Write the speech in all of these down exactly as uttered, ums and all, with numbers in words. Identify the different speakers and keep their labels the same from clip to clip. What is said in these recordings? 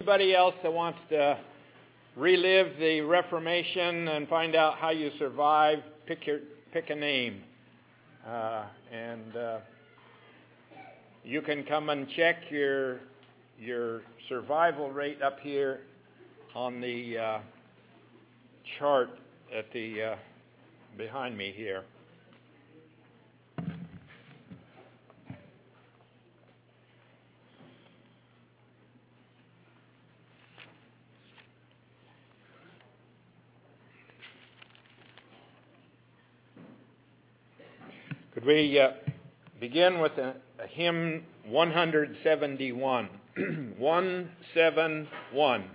Speaker 1: Anybody else that wants to relive the Reformation and find out how you survive, pick your pick a name. Uh, and uh, you can come and check your your survival rate up here on the uh, chart at the uh, behind me here. Could we uh, begin with a, a hymn one seventy-one? one seventy-one.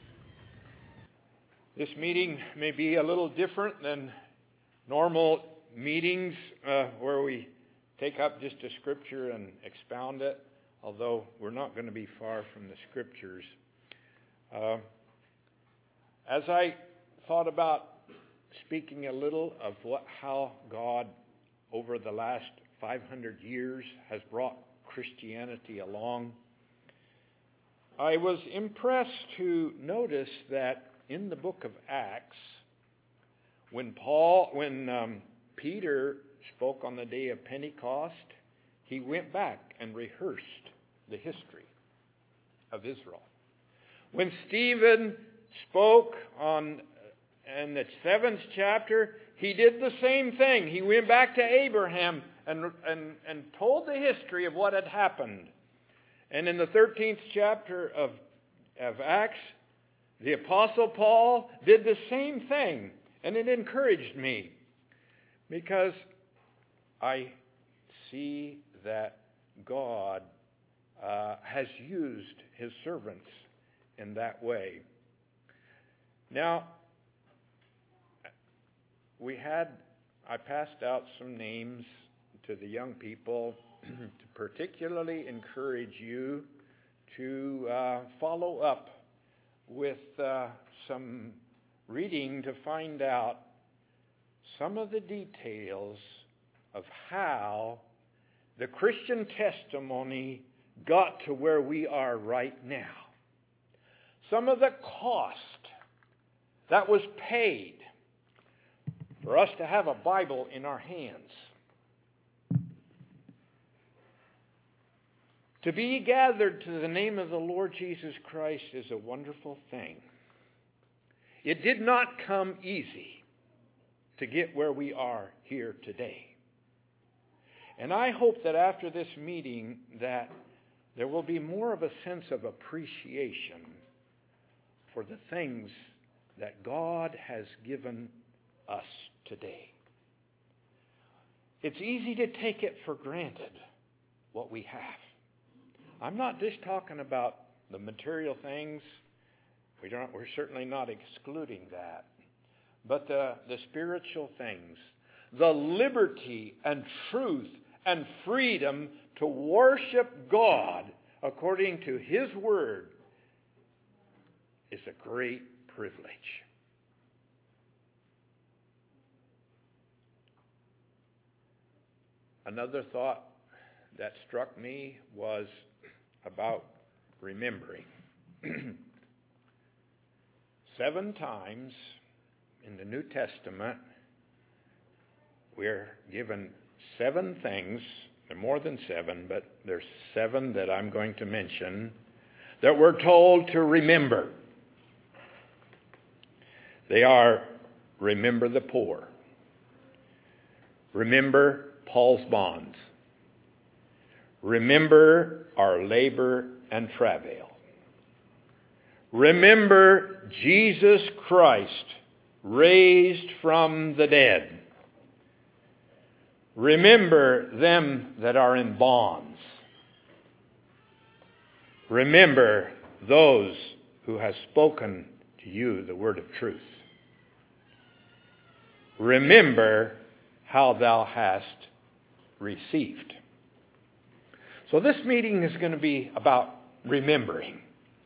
Speaker 1: This meeting may be a little different than normal meetings uh, where we take up just a scripture and expound it, although we're not going to be far from the scriptures. Uh, as I thought about speaking a little of what, how God, over the last five hundred years, has brought Christianity along, I was impressed to notice that in the book of Acts, when Paul, when um, Peter spoke on the day of Pentecost, he went back and rehearsed the history of Israel. When Stephen spoke on in the seventh chapter, he did the same thing. He went back to Abraham and, and, and told the history of what had happened. And in the thirteenth chapter of, of Acts, the Apostle Paul did the same thing. And it encouraged me because I see that God uh, has used His servants in that way. Now, we had, I passed out some names to the young people to particularly encourage you to uh, follow up with uh, some reading to find out some of the details of how the Christian testimony got to where we are right now. Some of the cost that was paid for us to have a Bible in our hands. To be gathered to the name of the Lord Jesus Christ is a wonderful thing. It did not come easy to get where we are here today. And I hope that after this meeting that there will be more of a sense of appreciation for the things that God has given us today. It's easy to take it for granted what we have. I'm not just talking about the material things. We don't, we're certainly not excluding that. But the, the spiritual things, the liberty and truth and freedom to worship God according to His Word is a great privilege. Another thought that struck me was about remembering. Seven times in the New Testament, we're given seven things. There are more than seven, but there's seven that I'm going to mention that we're told to remember. They are, remember the poor. Remember Paul's bonds. Remember our labor and travail. Remember Jesus Christ raised from the dead. Remember them that are in bonds. Remember those who have spoken to you the word of truth. Remember how thou hast received. So this meeting is going to be about remembering.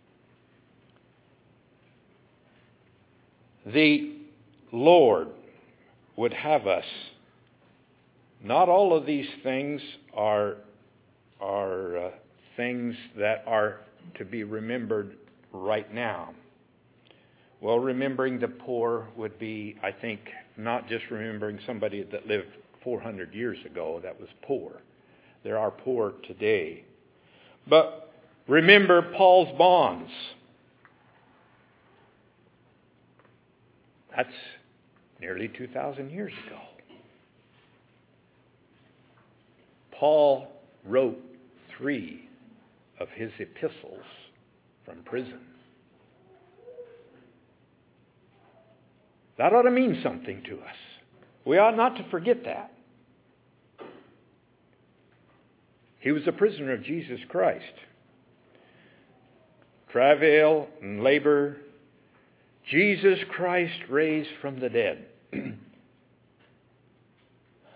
Speaker 1: The Lord would have us. Not all of these things are, are uh, things that are to be remembered right now. Well, remembering the poor would be, I think, not just remembering somebody that lived four hundred years ago that was poor. There are poor today. But remember Paul's bonds. That's nearly two thousand years ago. Paul wrote three of his epistles from prison. That ought to mean something to us. We ought not to forget that. He was a prisoner of Jesus Christ. Travail and labor. Jesus Christ raised from the dead.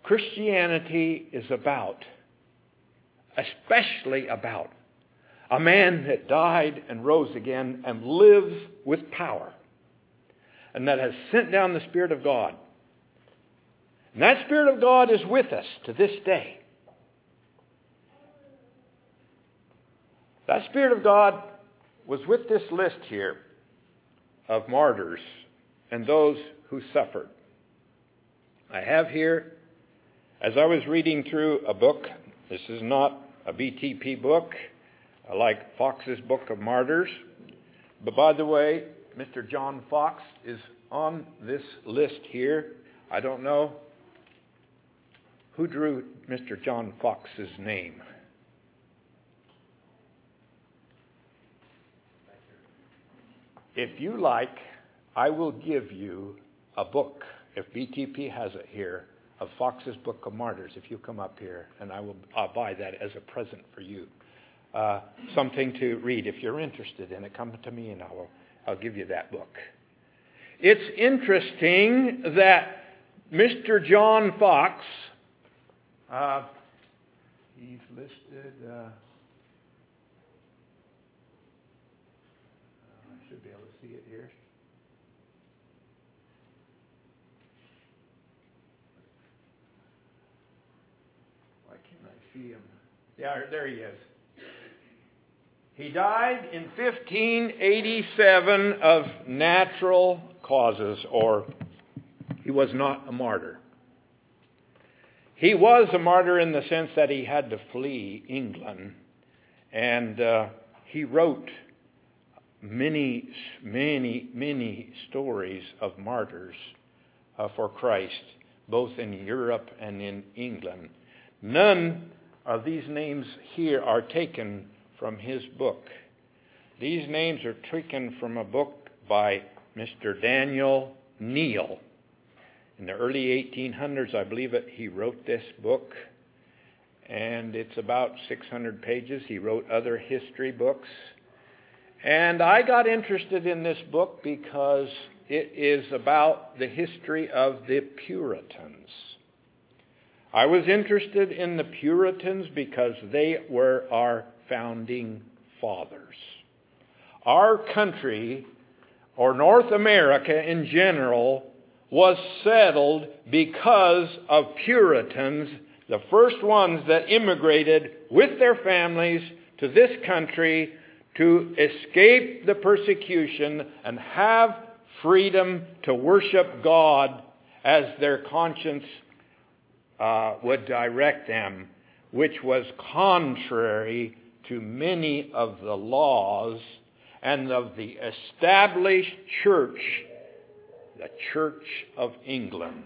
Speaker 1: Christianity is about, especially about, a man that died and rose again and lives with power, and that has sent down the Spirit of God. And that Spirit of God is with us to this day. That Spirit of God was with this list here of martyrs and those who suffered. I have here, as I was reading through a book, this is not a B T P book, like Fox's Book of Martyrs. But by the way, Mister John Fox is on this list here. I don't know who drew Mister John Fox's name. If you like, I will give you a book, if B T P has it here, of Fox's Book of Martyrs, if you come up here, and I will I'll buy that as a present for you. Uh, something to read. If you're interested in it, come to me and I will, I'll give you that book. It's interesting that Mister John Fox, uh, he's listed, uh, I should be able to see it here. Why can't I see him? Yeah, there he is. He died in fifteen eighty-seven of natural causes, or he was not a martyr. He was a martyr in the sense that he had to flee England, and uh, he wrote many, many, many stories of martyrs uh, for Christ, both in Europe and in England. None of these names here are taken from his book. These names are taken from a book by Mister Daniel Neal. In the early eighteen hundreds, I believe it, he wrote this book. And it's about six hundred pages. He wrote other history books. And I got interested in this book because it is about the history of the Puritans. I was interested in the Puritans because they were our founding fathers. Our country, or North America in general, was settled because of Puritans, the first ones that immigrated with their families to this country to escape the persecution and have freedom to worship God as their conscience uh, would direct them, which was contrary to many of the laws and of the established church, the Church of England,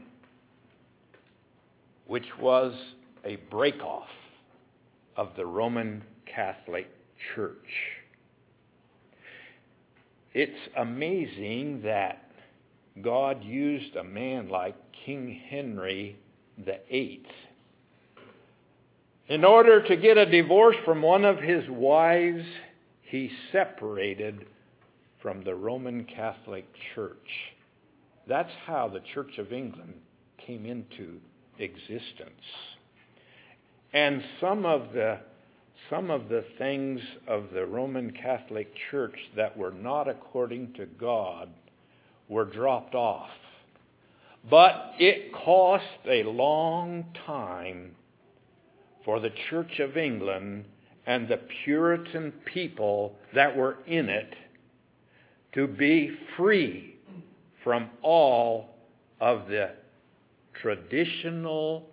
Speaker 1: which was a break-off of the Roman Catholic Church. It's amazing that God used a man like King Henry the Eighth in order to get a divorce from one of his wives. He separated from the Roman Catholic Church. That's how the Church of England came into existence. And some of the some of the things of the Roman Catholic Church that were not according to God were dropped off. But it cost a long time for the Church of England and the Puritan people that were in it to be free from all of the traditional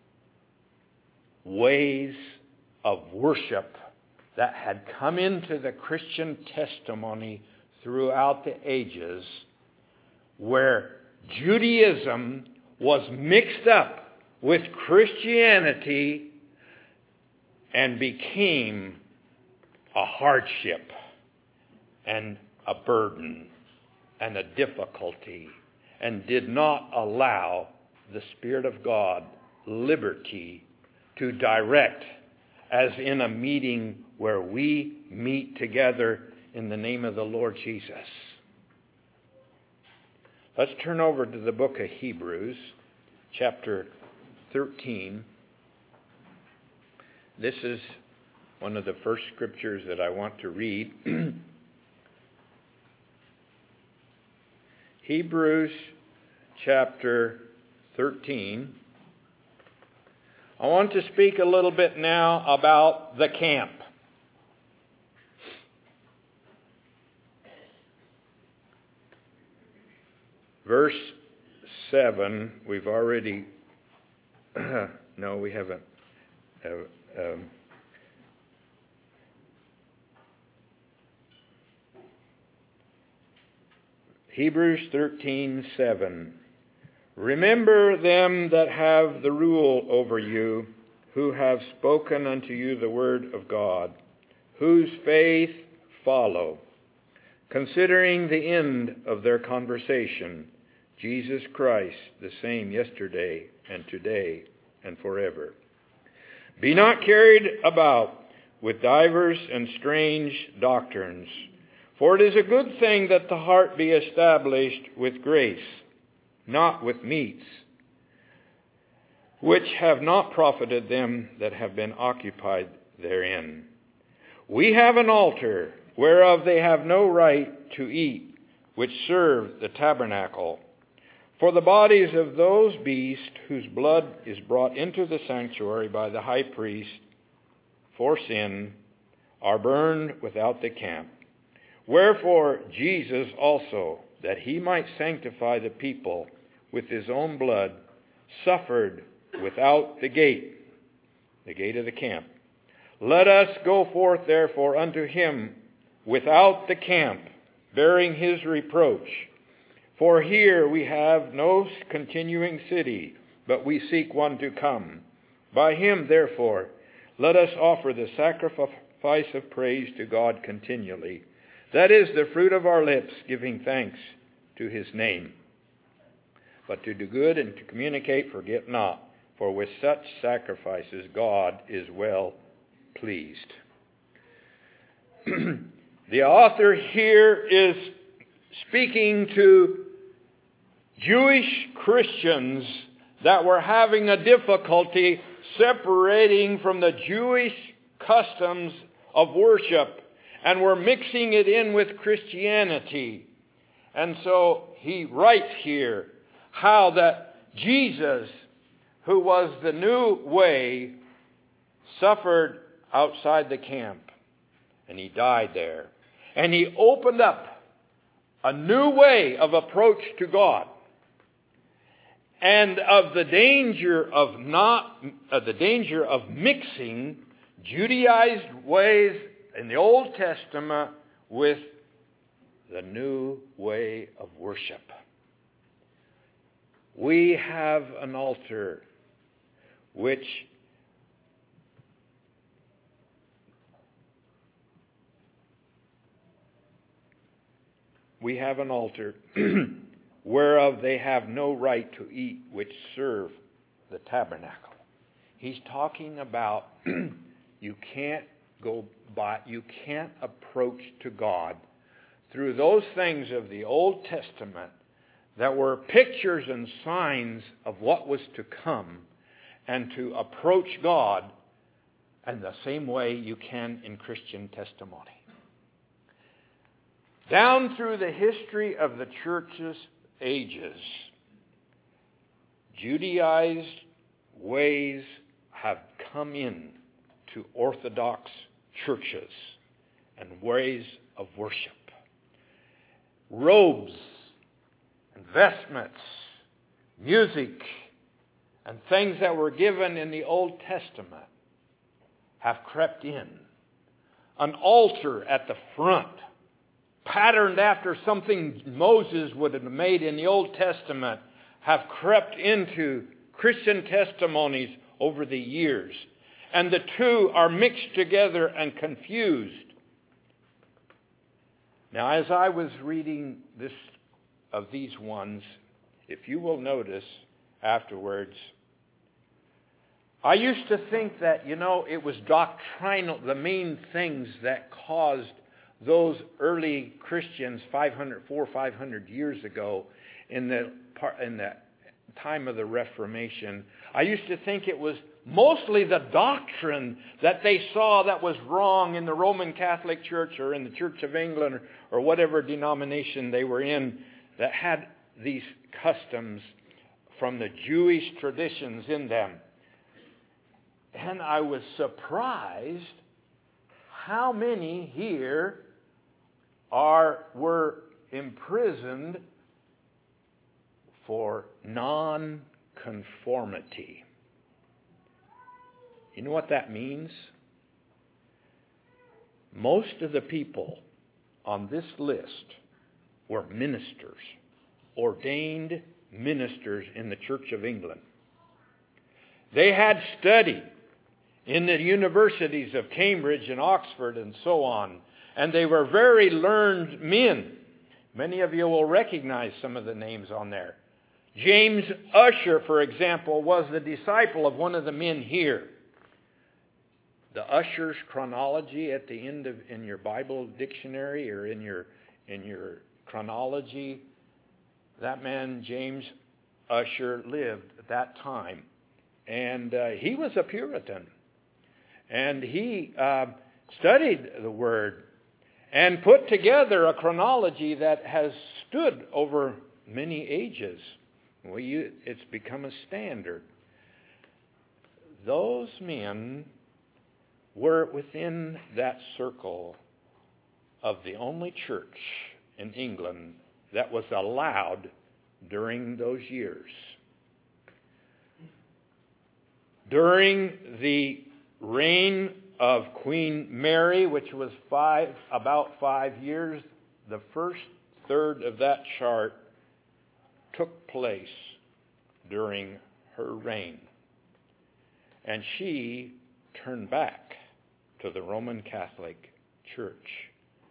Speaker 1: ways of worship that had come into the Christian testimony throughout the ages, where Judaism was mixed up with Christianity and became a hardship and a burden and a difficulty, and did not allow the Spirit of God liberty to direct, as in a meeting where we meet together in the name of the Lord Jesus. Let's turn over to the book of Hebrews, chapter thirteen. This is one of the first scriptures that I want to read. Hebrews chapter thirteen. I want to speak a little bit now about the camp. Verse seven, we've already, no, we haven't. Uh, um, Hebrews thirteen seven. Remember them that have the rule over you, who have spoken unto you the word of God, whose faith follow, considering the end of their conversation, Jesus Christ, the same yesterday and today and forever. Be not carried about with divers and strange doctrines, for it is a good thing that the heart be established with grace, not with meats, which have not profited them that have been occupied therein. We have an altar, whereof they have no right to eat, which serve the tabernacle. For the bodies of those beasts whose blood is brought into the sanctuary by the high priest for sin are burned without the camp. Wherefore Jesus also, that he might sanctify the people with his own blood, suffered without the gate, the gate of the camp. Let us go forth therefore unto him without the camp, bearing his reproach. For here we have no continuing city, but we seek one to come. By him therefore let us offer the sacrifice of praise to God continually. That is the fruit of our lips, giving thanks to his name. But to do good and to communicate, forget not, for with such sacrifices God is well pleased. The author here is speaking to Jewish Christians that were having a difficulty separating from the Jewish customs of worship and were mixing it in with Christianity. And so he writes here how that Jesus, who was the new way, suffered outside the camp. And he died there. And he opened up a new way of approach to God. And of the danger of not, of the danger of mixing Judaized ways in the Old Testament with the new way of worship. We have an altar which we have an altar whereof they have no right to eat, which serve the tabernacle. He's talking about you can't go by, you can't approach to God through those things of the Old Testament that were pictures and signs of what was to come, and to approach God in the same way you can in Christian testimony. Down through the history of the church's ages, Judaized ways have come in to Orthodox churches and ways of worship. Robes and vestments, music, and things that were given in the Old Testament have crept in. An altar at the front, patterned after something Moses would have made in the Old Testament, have crept into Christian testimonies over the years. And the two are mixed together and confused. Now, as I was reading this of these ones, if you will notice afterwards, I used to think that, you know, it was doctrinal, the main things that caused those early Christians five hundred, four or five hundred years ago in the in the time of the Reformation, I used to think it was mostly the doctrine that they saw that was wrong in the Roman Catholic Church or in the Church of England or, or whatever denomination they were in that had these customs from the Jewish traditions in them. And I was surprised how many here are were imprisoned for non-conformity. You know what that means? Most of the people on this list were ministers, ordained ministers in the Church of England. They had studied in the universities of Cambridge and Oxford and so on, and they were very learned men. Many of you will recognize some of the names on there. James Ussher, for example, was the disciple of one of the men here. The Ussher's chronology at the end of in your Bible dictionary or in your in your chronology, that man James Ussher lived at that time, and uh, he was a Puritan, and he uh, studied the Word and put together a chronology that has stood over many ages. Well, you, it's become a standard. Those men were within that circle of the only church in England that was allowed during those years. During the reign of Queen Mary, which was five, about five years, the first third of that chart took place during her reign. And she turned back to the Roman Catholic Church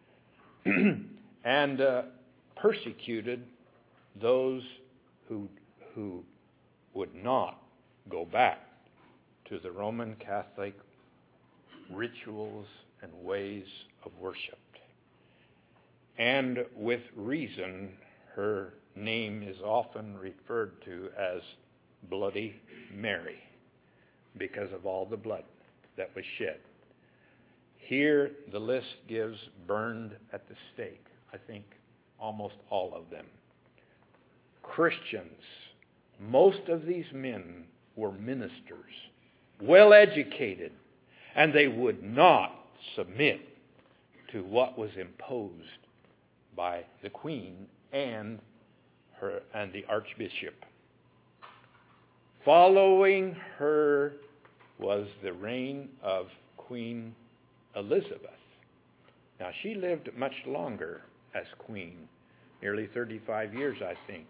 Speaker 1: and uh, persecuted those who who would not go back to the Roman Catholic rituals and ways of worship. And with reason, her name is often referred to as Bloody Mary because of all the blood that was shed. Here, the list gives burned at the stake, I think almost all of them. Christians, most of these men were ministers, well educated, and they would not submit to what was imposed by the Queen and her and the Archbishop. Following her was the reign of Queen Elizabeth. Now, she lived much longer as queen, nearly thirty-five years, I think.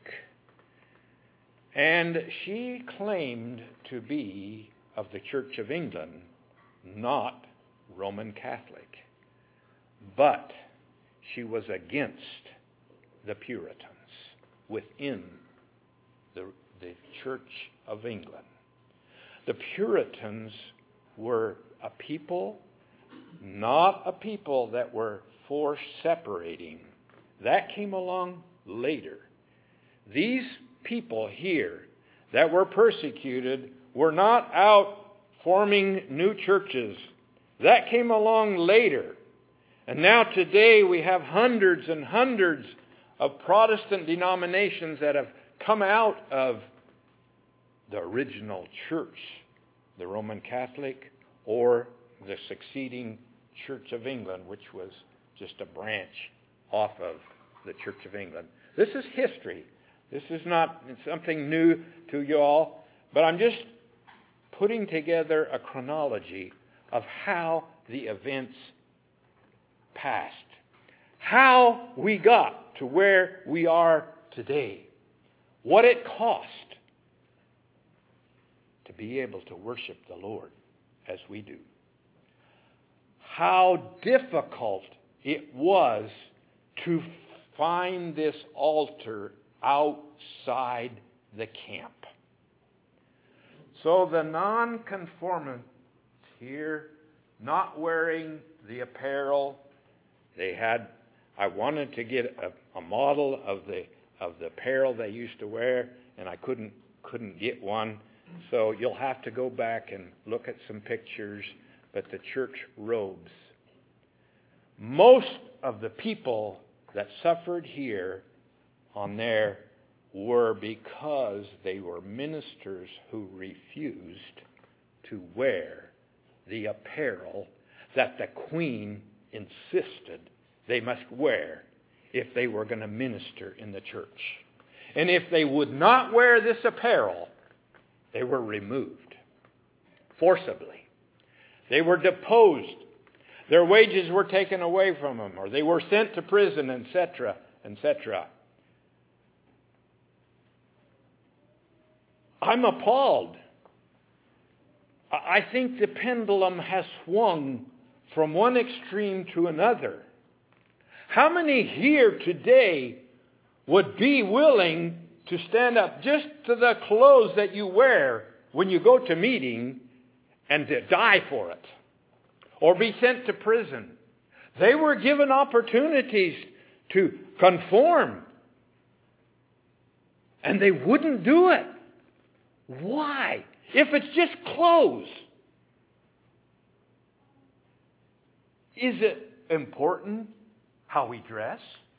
Speaker 1: And she claimed to be of the Church of England, not Roman Catholic. But she was against the Puritans within the, the Church of England. The Puritans were a people, not a people that were for separating. That came along later. These people here that were persecuted were not out forming new churches. That came along later. And now today we have hundreds and hundreds of Protestant denominations that have come out of the original church, the Roman Catholic, or the succeeding Church of England, which was just a branch off of the Church of England. This is history. This is not something new to you all, but I'm just putting together a chronology of how the events passed, how we got to where we are today, what it cost to be able to worship the Lord as we do, how difficult it was to find this altar outside the camp. So the nonconformists here, not wearing the apparel, they had, I wanted to get a, a model of the of the apparel they used to wear, and I couldn't couldn't get one. So you'll have to go back and look at some pictures. But the church robes. Most of the people that suffered here on there were because they were ministers who refused to wear the apparel that the queen insisted they must wear if they were going to minister in the church. And if they would not wear this apparel, they were removed forcibly. They were deposed. Their wages were taken away from them, or they were sent to prison, et cetera, et cetera. I'm appalled. I think the pendulum has swung from one extreme to another. How many here today would be willing to stand up just to the clothes that you wear when you go to meeting and to die for it, or be sent to prison? They were given opportunities to conform, and they wouldn't do it. Why? If it's just clothes, is it important how we dress?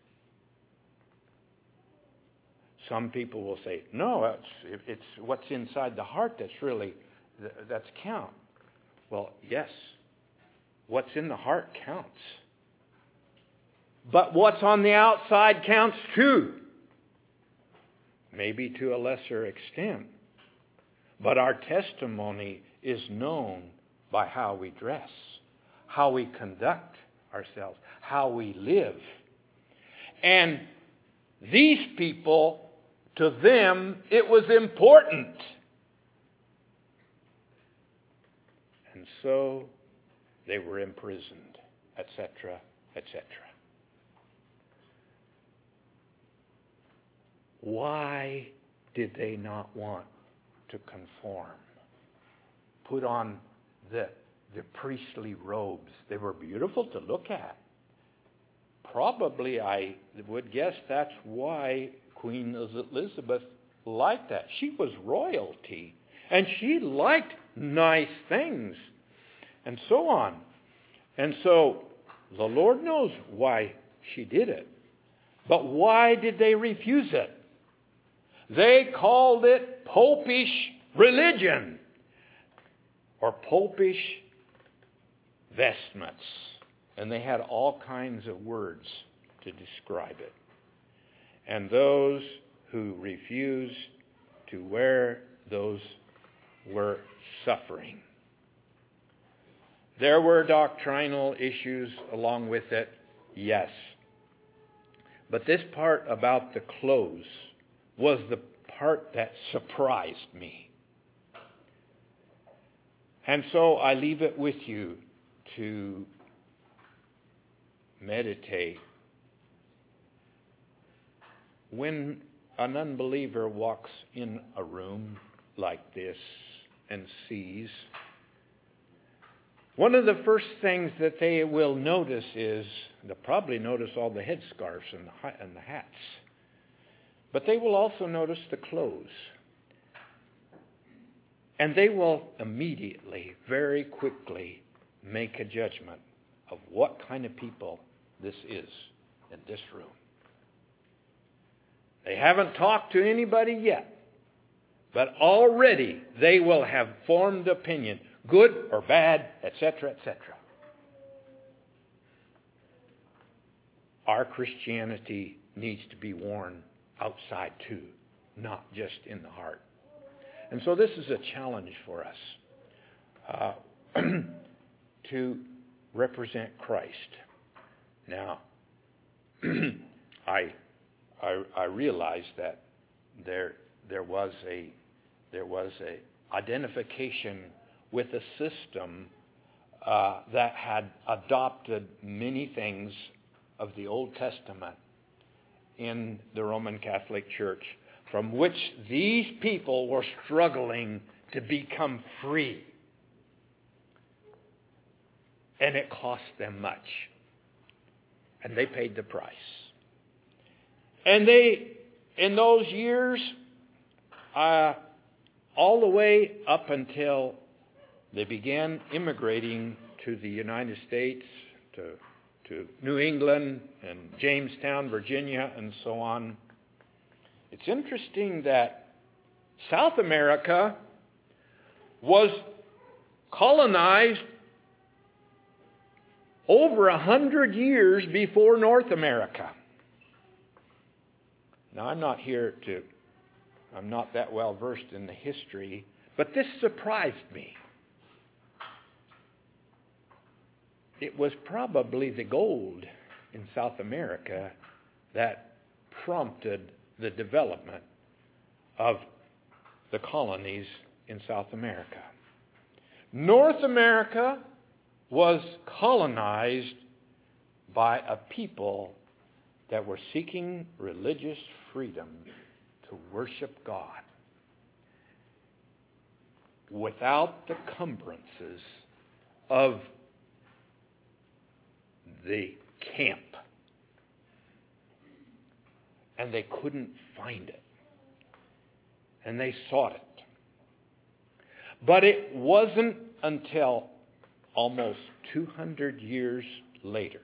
Speaker 1: Some people will say, no, it's, it's what's inside the heart that's really, that's count. Well, yes, what's in the heart counts. But what's on the outside counts too. Maybe to a lesser extent. But our testimony is known by how we dress, how we conduct ourselves, how we live. And these people, to them, it was important. And so they were imprisoned, et cetera, et cetera. Why did they not want to conform? Put on the, the priestly robes. They were beautiful to look at. Probably, I would guess that's why Queen Elizabeth liked that. She was royalty. And she liked nice things. And so on. And so, the Lord knows why she did it. But why did they refuse it? They called it popish religion, or popish vestments. And they had all kinds of words to describe it. And those who refused to wear those were suffering. There were doctrinal issues along with it, yes. But this part about the clothes was the part that surprised me. And so I leave it with you to meditate. When an unbeliever walks in a room like this and sees, one of the first things that they will notice is, they'll probably notice all the headscarves and the, and the hats. But they will also notice the clothes. And they will immediately, very quickly, make a judgment of what kind of people this is in this room. They haven't talked to anybody yet. But already they will have formed opinion, good or bad, et cetera, et cetera. Our Christianity needs to be worn outside too, not just in the heart. And so this is a challenge for us uh, to represent Christ. Now, I, I I realize that there there was a there was a identification with a system uh, that had adopted many things of the Old Testament in the Roman Catholic Church, from which these people were struggling to become free. And it cost them much. And they paid the price. And they, in those years, uh, all the way up until they began immigrating to the United States, to, to New England and Jamestown, Virginia, and so on. It's interesting that South America was colonized over a hundred years before North America. Now, I'm not here to, I'm not that well versed in the history, but this surprised me. It was probably the gold in South America that prompted the development of the colonies in South America. North America was colonized by a people that were seeking religious freedom to worship God without the cumbrances of the camp. And they couldn't find it. And they sought it. But it wasn't until almost two hundred years later,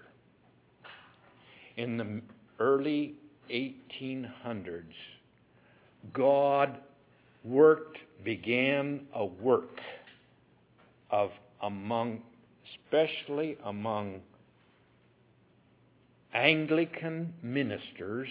Speaker 1: in the early eighteen hundreds, God worked, began a work of among, especially among Anglican ministers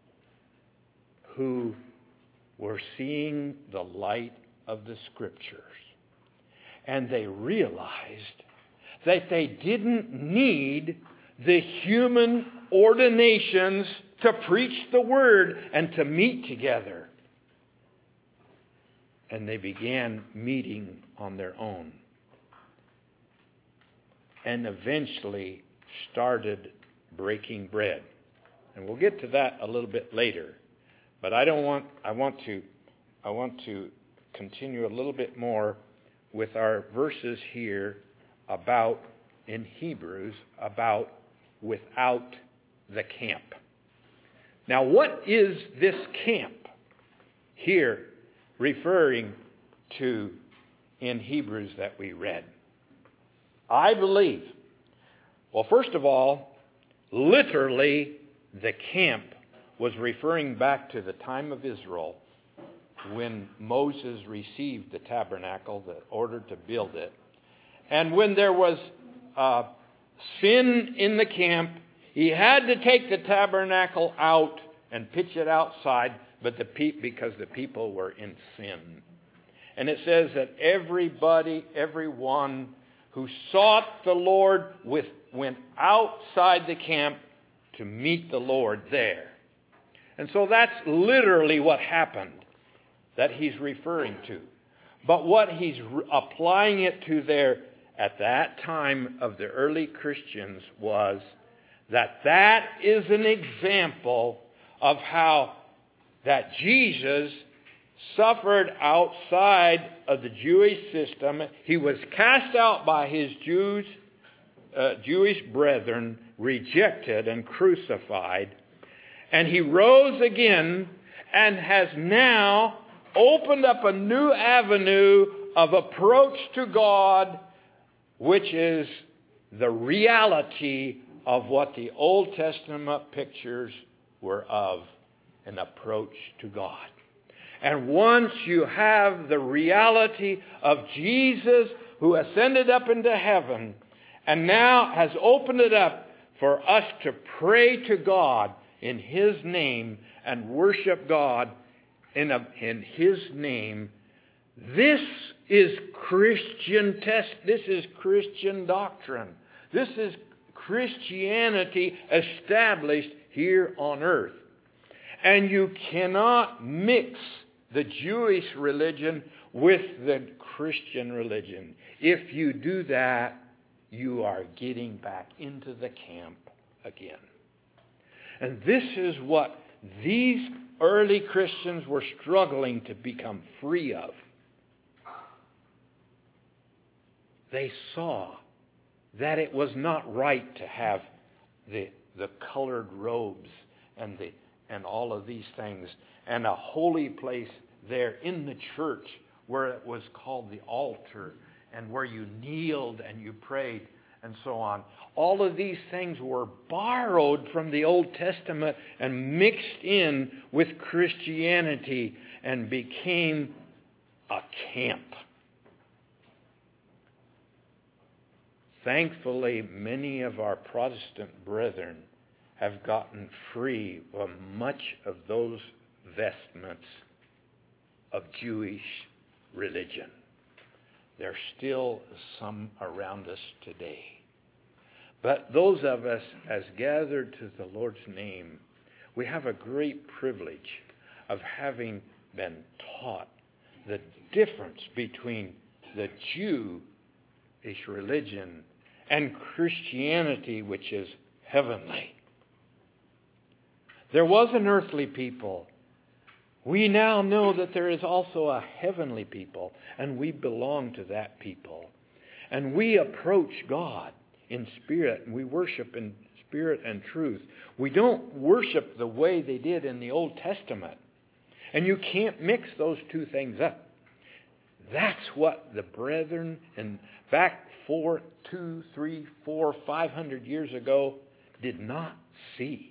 Speaker 1: who were seeing the light of the Scriptures. And they realized that they didn't need the human ordinations to preach the Word and to meet together. And they began meeting on their own. And eventually started breaking bread. And we'll get to that a little bit later. But I don't want I want to I want to continue a little bit more with our verses here about in Hebrews about without the camp. Now, what is this camp here referring to in Hebrews that we read? I believe, well, first of all, literally the camp was referring back to the time of Israel when Moses received the tabernacle, the order to build it. And when there was uh, sin in the camp, he had to take the tabernacle out and pitch it outside, but the pe- because the people were in sin. And it says that everybody, everyone who sought the Lord with, went outside the camp to meet the Lord there. And so that's literally what happened that he's referring to. But what he's re- applying it to there at that time of the early Christians was that that is an example of how that Jesus suffered outside of the Jewish system. He was cast out by his Jews, uh, Jewish brethren, rejected and crucified. And he rose again and has now opened up a new avenue of approach to God, which is the reality of what the Old Testament pictures were of, an approach to God. And once you have the reality of Jesus who ascended up into heaven and now has opened it up for us to pray to God in His name and worship God in, a, in His name, this is Christian test. This is Christian doctrine. This is Christianity established here on earth. And you cannot mix the Jewish religion with the Christian religion. If you do that, you are getting back into the camp again. And this is what these early Christians were struggling to become free of. They saw that it was not right to have the, the colored robes and the and all of these things, and a holy place there in the church where it was called the altar, and where you kneeled and you prayed, and so on. All of these things were borrowed from the Old Testament and mixed in with Christianity and became a camp. Thankfully, many of our Protestant brethren have gotten free of much of those vestments of Jewish religion. There's still some around us today. But those of us as gathered to the Lord's name, we have a great privilege of having been taught the difference between the Jewish religion and Christianity, which is heavenly. There was an earthly people. We now know that there is also a heavenly people, and we belong to that people. And we approach God in spirit, and we worship in spirit and truth. We don't worship the way they did in the Old Testament. And you can't mix those two things up. That's what the brethren in back four, two, three, four, five hundred years ago did not see.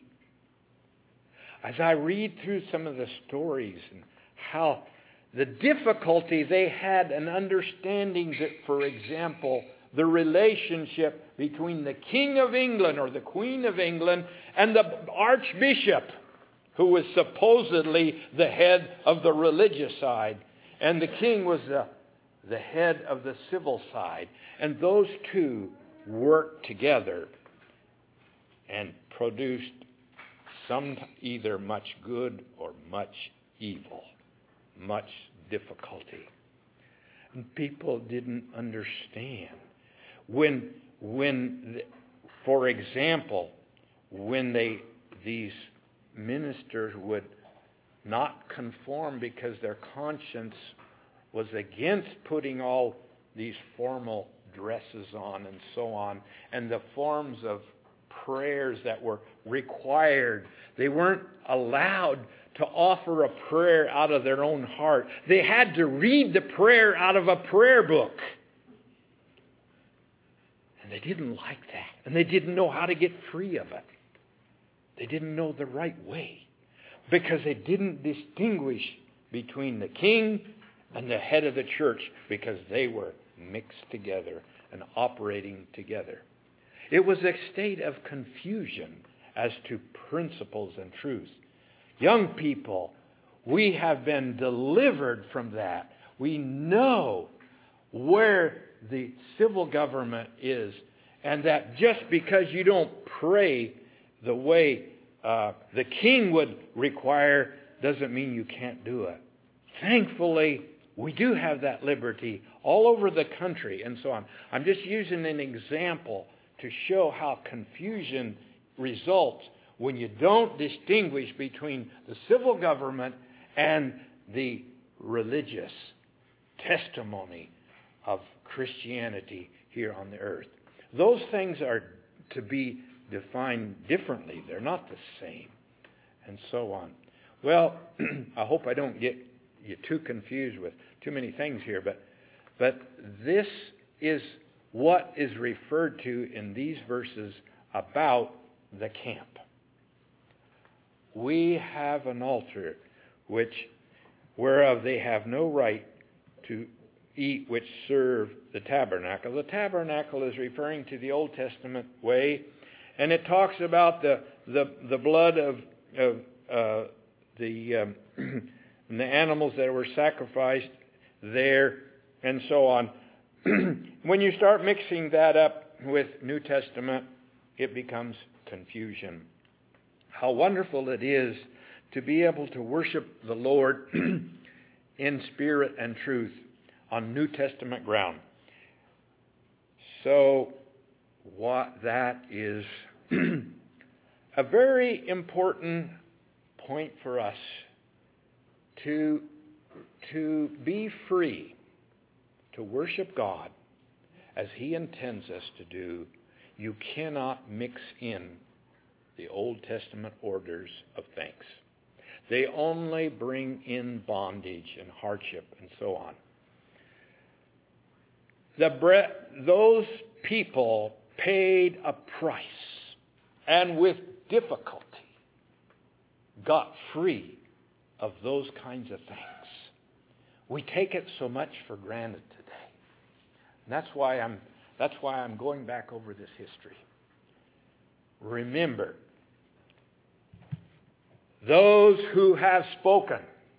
Speaker 1: As I read through some of the stories and how the difficulty they had in understanding that, for example, the relationship between the King of England or the Queen of England and the Archbishop, who was supposedly the head of the religious side, and the king was the, the head of the civil side. And those two worked together and produced some either much good or much evil, much difficulty. And people didn't understand. When, when, for example, when they these ministers would not conform because their conscience was against putting all these formal dresses on and so on, and the forms of prayers that were required. They weren't allowed to offer a prayer out of their own heart. They had to read the prayer out of a prayer book. And they didn't like that. And they didn't know how to get free of it. They didn't know the right way. Because they didn't distinguish between the king and the head of the church, because they were mixed together and operating together. It was a state of confusion as to principles and truth. Young people, we have been delivered from that. We know where the civil government is, and that just because you don't pray the way uh, the king would require doesn't mean you can't do it. Thankfully, we do have that liberty all over the country and so on. I'm just using an example to show how confusion results when you don't distinguish between the civil government and the religious testimony of Christianity here on the earth. Those things are to be defined differently. They're not the same, and so on. Well, I hope I don't get you too confused with too many things here, but but this is what is referred to in these verses about the camp. We have an altar which whereof they have no right to eat, which serve the tabernacle. The tabernacle is referring to the Old Testament way, and it talks about the the, the blood of, of uh, the um, the animals that were sacrificed there, and so on. When you start mixing that up with New Testament, it becomes confusion. How wonderful it is to be able to worship the Lord in spirit and truth on New Testament ground. So, what that is a very important point for us to, to be free to worship God as He intends us to do. You cannot mix in the Old Testament orders of thanks. They only bring in bondage and hardship and so on. the bre- those people paid a price, and with difficulty got free of those kinds of things. We take it so much for granted today. And that's why I'm that's why I'm going back over this history. Remember, those who have spoken.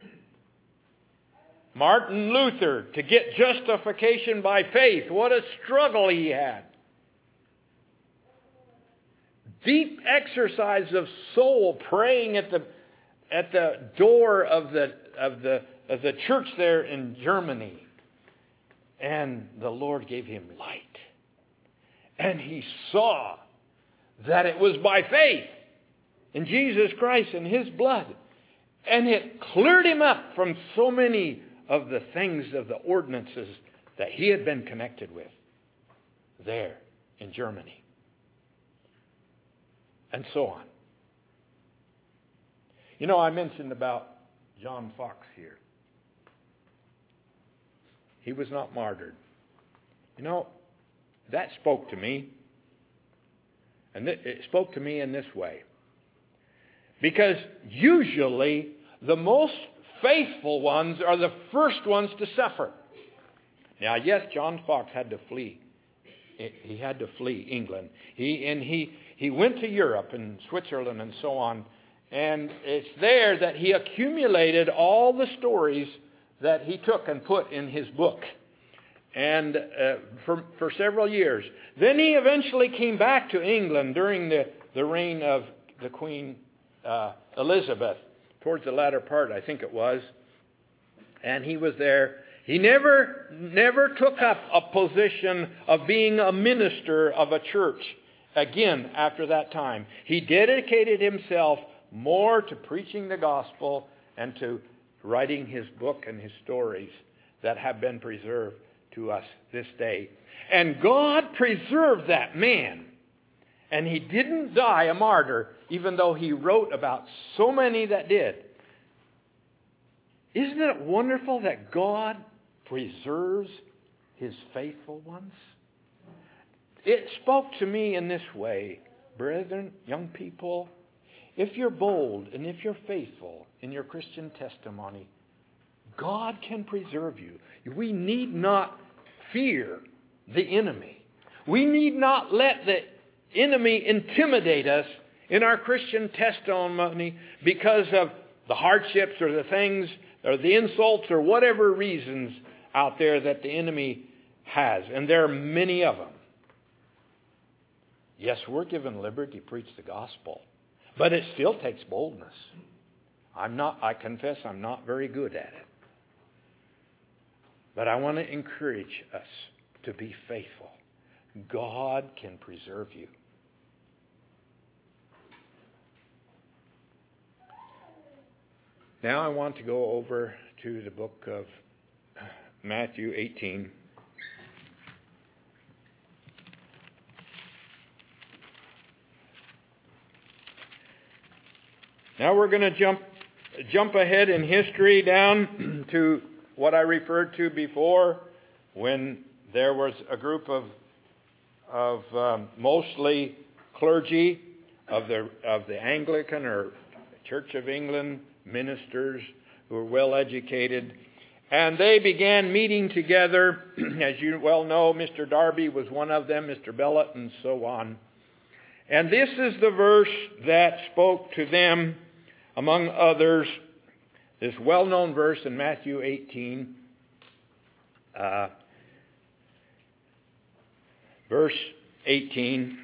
Speaker 1: Martin Luther, to get justification by faith, what a struggle he had. Deep exercise of soul, praying at the at the door of the of the of the church there in Germany. And the Lord gave him light. And he saw that it was by faith in Jesus Christ and His blood. And it cleared him up from so many of the things of the ordinances that he had been connected with there in Germany. And so on. You know, I mentioned about John Fox here. He was not martyred. You know, that spoke to me. And it spoke to me in this way. Because usually the most faithful ones are the first ones to suffer. Now, yes, John Fox had to flee. He had to flee England. He and he he went to Europe and Switzerland and so on. And it's there that he accumulated all the stories that he took and put in his book. And uh, for for several years. Then he eventually came back to England during the, the reign of the Queen uh, Elizabeth. Towards the latter part, I think it was. And he was there. He never, never took up a position of being a minister of a church again after that time. He dedicated himself more to preaching the gospel and to writing his book and his stories that have been preserved to us this day. And God preserved that man. And he didn't die a martyr, even though he wrote about so many that did. Isn't it wonderful that God preserves His faithful ones? It spoke to me in this way, brethren, young people, if you're bold and if you're faithful in your Christian testimony, God can preserve you. We need not fear the enemy. We need not let the enemy intimidate us in our Christian testimony because of the hardships or the things or the insults or whatever reasons out there that the enemy has. And there are many of them. Yes, we're given liberty to preach the gospel, but it still takes boldness. I'm not, I confess I'm not very good at it. But I want to encourage us to be faithful. God can preserve you. Now I want to go over to the book of Matthew eighteen. Now we're going to jump jump ahead in history down to what I referred to before, when there was a group of of um, mostly clergy of the of the Anglican or Church of England ministers who were well educated, and they began meeting together. As you well know, Mister Darby was one of them, Mister Bellet, and so on. And this is the verse that spoke to them, among others, this well-known verse in Matthew eighteen, uh, verse eighteen.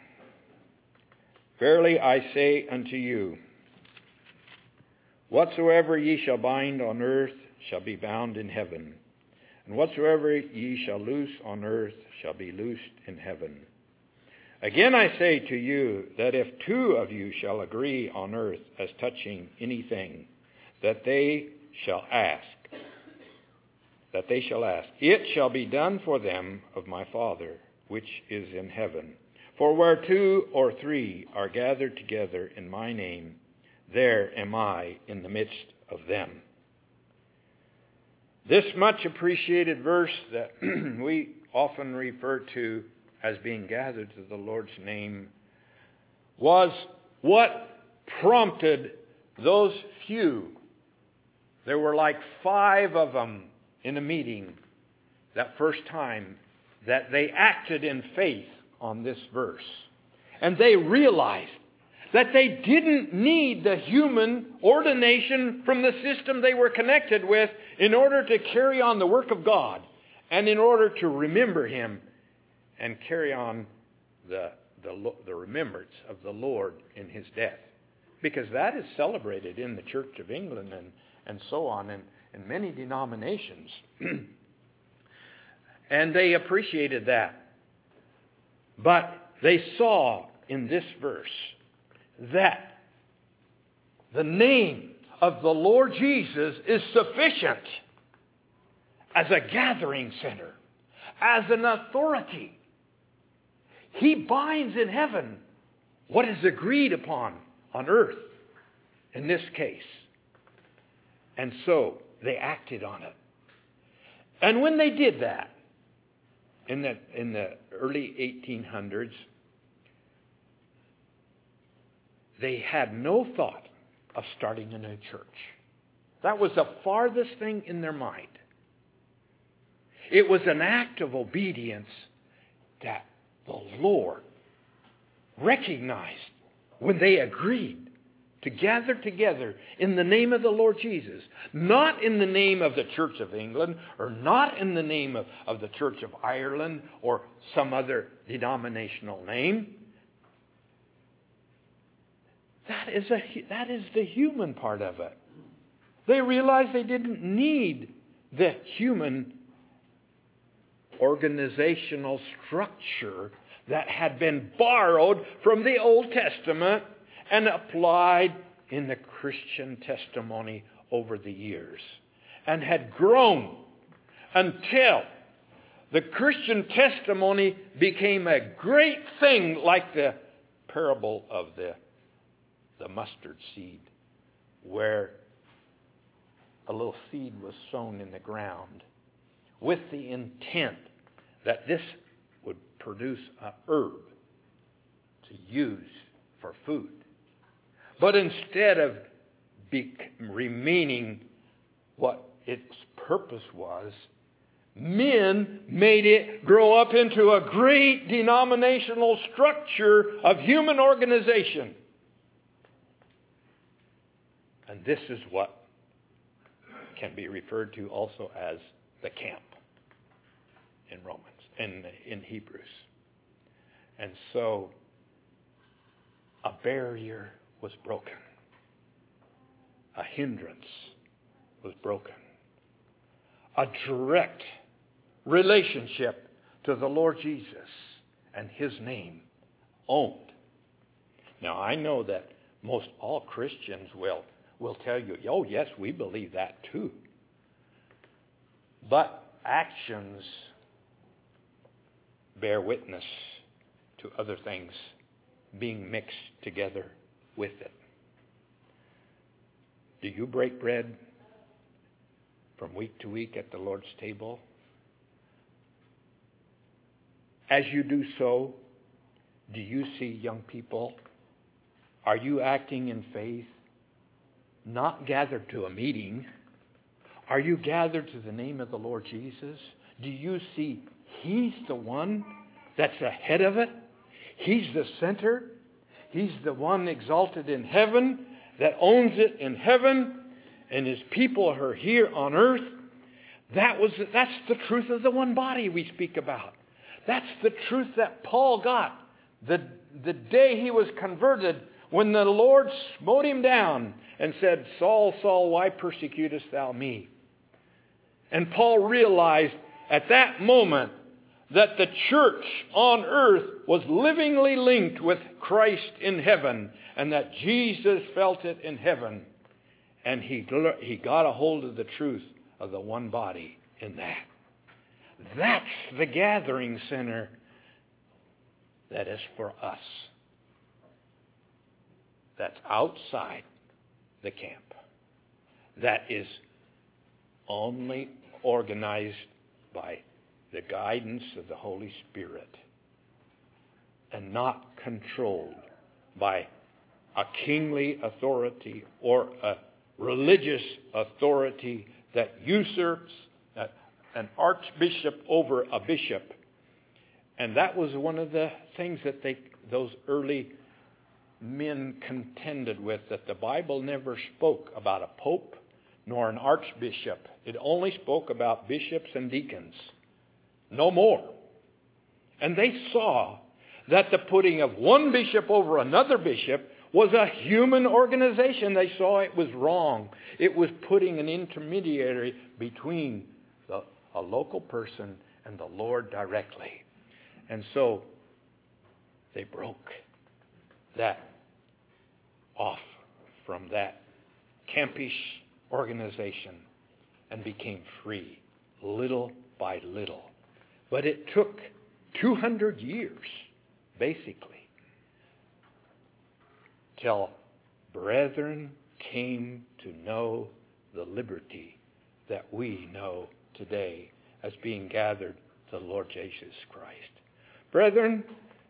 Speaker 1: Verily I say unto you, whatsoever ye shall bind on earth shall be bound in heaven, and whatsoever ye shall loose on earth shall be loosed in heaven. Again I say to you, that if two of you shall agree on earth as touching anything that they shall ask, that they shall ask, it shall be done for them of my Father which is in heaven. For where two or three are gathered together in my name, there am I in the midst of them. This much appreciated verse that we often referred to as being gathered to the Lord's name, was what prompted those few. There were like five of them in a meeting that first time that they acted in faith on this verse. And they realized that they didn't need the human ordination from the system they were connected with in order to carry on the work of God and in order to remember Him and carry on the, the, the remembrance of the Lord in His death. Because that is celebrated in the Church of England and, and so on in, in many denominations. And they appreciated that. But they saw in this verse that the name of the Lord Jesus is sufficient as a gathering center, as an authority. He binds in heaven what is agreed upon on earth in this case. And so they acted on it. And when they did that, in the, in the early eighteen hundreds, they had no thought of starting a new church. That was the farthest thing in their mind. It was an act of obedience that the Lord recognized when they agreed to gather together in the name of the Lord Jesus. Not in the name of the Church of England, or not in the name of, of the Church of Ireland, or some other denominational name. That is, a, that is the human part of it. They realized they didn't need the human organizational structure that had been borrowed from the Old Testament and applied in the Christian testimony over the years, and had grown until the Christian testimony became a great thing, like the parable of the, the mustard seed, where a little seed was sown in the ground with the intent that this would produce a herb to use for food. But instead of be, remaining what its purpose was, men made it grow up into a great denominational structure of human organization. And this is what can be referred to also as the camp in Romans, in, in Hebrews. And so a barrier was broken. A hindrance was broken. A direct relationship to the Lord Jesus and His name owned. Now, I know that most all Christians will, will tell you, oh yes, we believe that too. But actions bear witness to other things being mixed together with it. Do you break bread from week to week at the Lord's table? As you do so, do you see young people? Are you acting in faith? Not gathered to a meeting. Are you gathered to the name of the Lord Jesus? Do you see He's the one that's ahead of it? He's the center. He's the one exalted in heaven, that owns it in heaven, and His people are here on earth. That was that's the truth of the one body we speak about. That's the truth that Paul got the, the day he was converted, when the Lord smote him down and said, Saul, Saul, why persecutest thou me? And Paul realized at that moment that the church on earth was livingly linked with Christ in heaven, and that Jesus felt it in heaven. And he, he got a hold of the truth of the one body in that. That's the gathering center that is for us. That's outside the camp. That is only organized by the guidance of the Holy Spirit and not controlled by a kingly authority or a religious authority that usurps an archbishop over a bishop. And that was one of the things that they, those early men contended with, that the Bible never spoke about a pope nor an archbishop. It only spoke about bishops and deacons. No more. And they saw that the putting of one bishop over another bishop was a human organization. They saw it was wrong. It was putting an intermediary between the, a local person and the Lord directly. And so they broke that off from that campish organization and became free, little by little. But it took two hundred years, basically, till brethren came to know the liberty that we know today as being gathered to the Lord Jesus Christ. Brethren,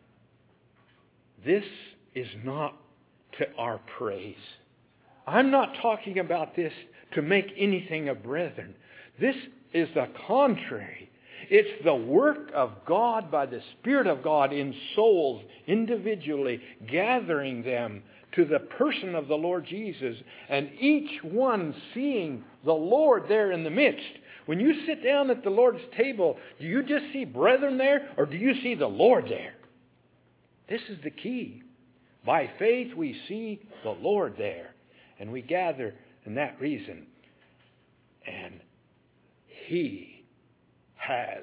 Speaker 1: this is not to our praise. I'm not talking about this to make anything of brethren. This is the contrary. It's the work of God by the Spirit of God in souls, individually, gathering them to the person of the Lord Jesus, and each one seeing the Lord there in the midst. When you sit down at the Lord's table, do you just see brethren there, or do you see the Lord there? This is the key. By faith we see the Lord there, and we gather in that reason. And He has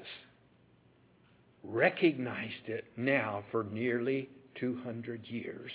Speaker 1: recognized it now for nearly two hundred years.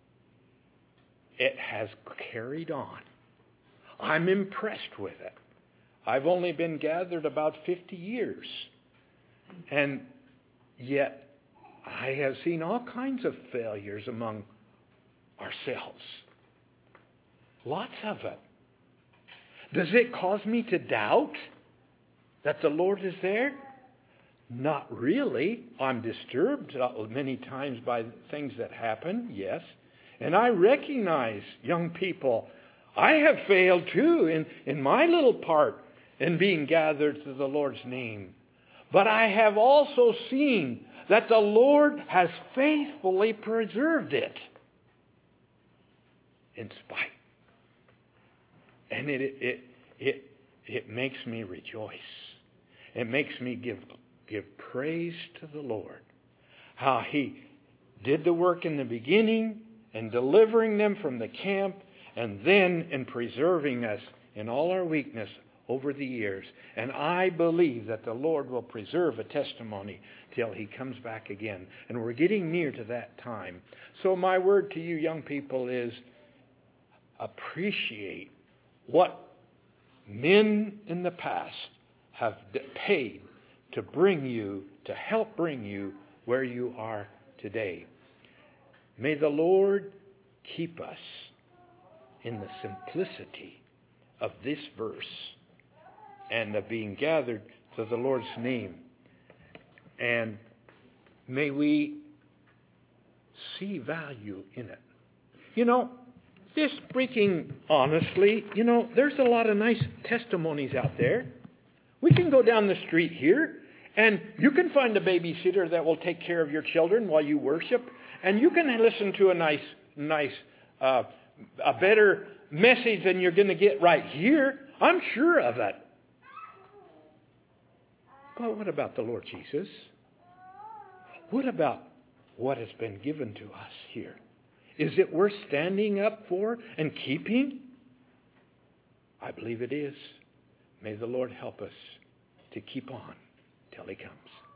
Speaker 1: It has carried on. I'm impressed with it. I've only been gathered about fifty years. And yet I have seen all kinds of failures among ourselves. Lots of it. Does it cause me to doubt that the Lord is there? Not really. I'm disturbed many times by things that happen, yes. And I recognize, young people, I have failed too in, in my little part in being gathered to the Lord's name. But I have also seen that the Lord has faithfully preserved it in spite. And it it it it makes me rejoice. It makes me give give praise to the Lord. How He did the work in the beginning and delivering them from the camp, and then in preserving us in all our weakness over the years. And I believe that the Lord will preserve a testimony till He comes back again. And we're getting near to that time. So my word to you young people is, appreciate what men in the past have paid to bring you, to help bring you where you are today. May the Lord keep us in the simplicity of this verse and of being gathered to the Lord's name. And may we see value in it. You know, just speaking honestly, you know, there's a lot of nice testimonies out there. We can go down the street here, and you can find a babysitter that will take care of your children while you worship, and you can listen to a nice, nice, uh, a better message than you're going to get right here. I'm sure of it. But what about the Lord Jesus? What about what has been given to us here? Is it worth standing up for and keeping? I believe it is. May the Lord help us to keep on till He comes.